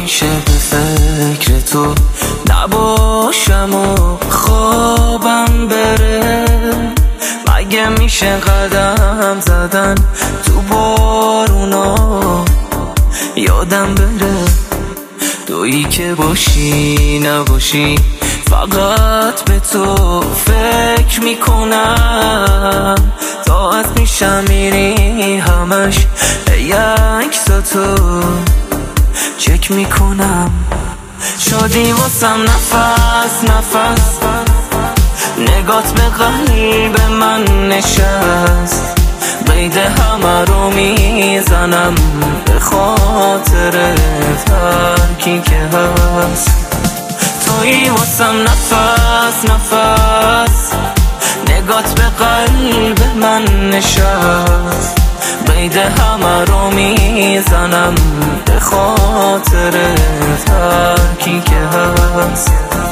میشه به فکر تو نباشم و خوابم بره؟ مگه میشه قدم زدن تو بارونا یادم بره؟ تویی که باشی نباشی فقط به تو فکر میکنم. طاعت میشم میری همش یک تو چک میکنم. شدی واسم نفس نفس، نگات به قلب من نشست. قید همه رو میزنم به خاطر ترکی که هست. تویی واسم نفس نفس، نگات به قلب من نشست. قید همه رو میزنم به خاطر ترکی که هست.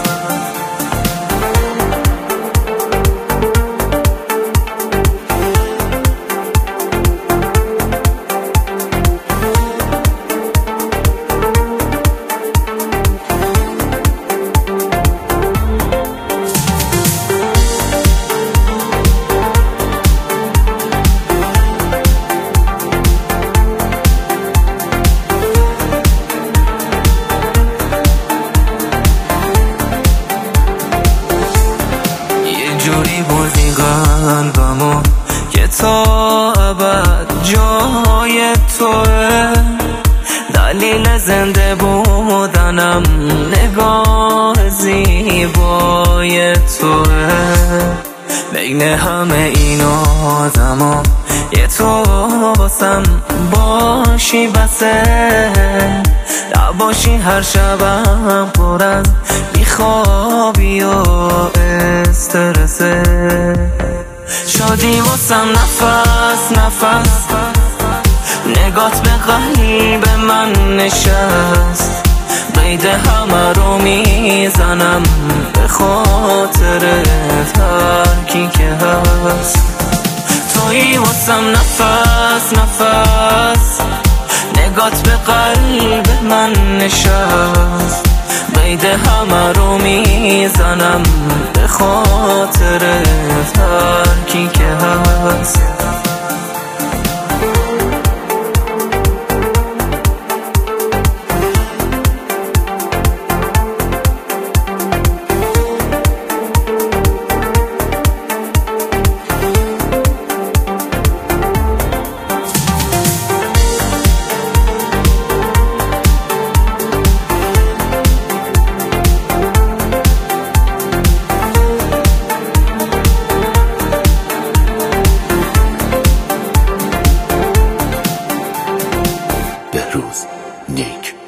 جوری بردی قلبمو که تا ابد جای توه. دلیل زنده بودنم نگاه زیبای توه. بین همه این آدما یه تو واسم باشی بسه. نباشی هر شبم پر از بیخوابی و استرسه. شدی واسم نفس نفس، نگات به قلب من نشست. قید همه رو میزنم به خاطر ترکی که هست. تویی واسم نفس نفس، نگات به قلب من نشست. قید همه رو میزنم به خاطر ترکی که هست. بهروز نیک.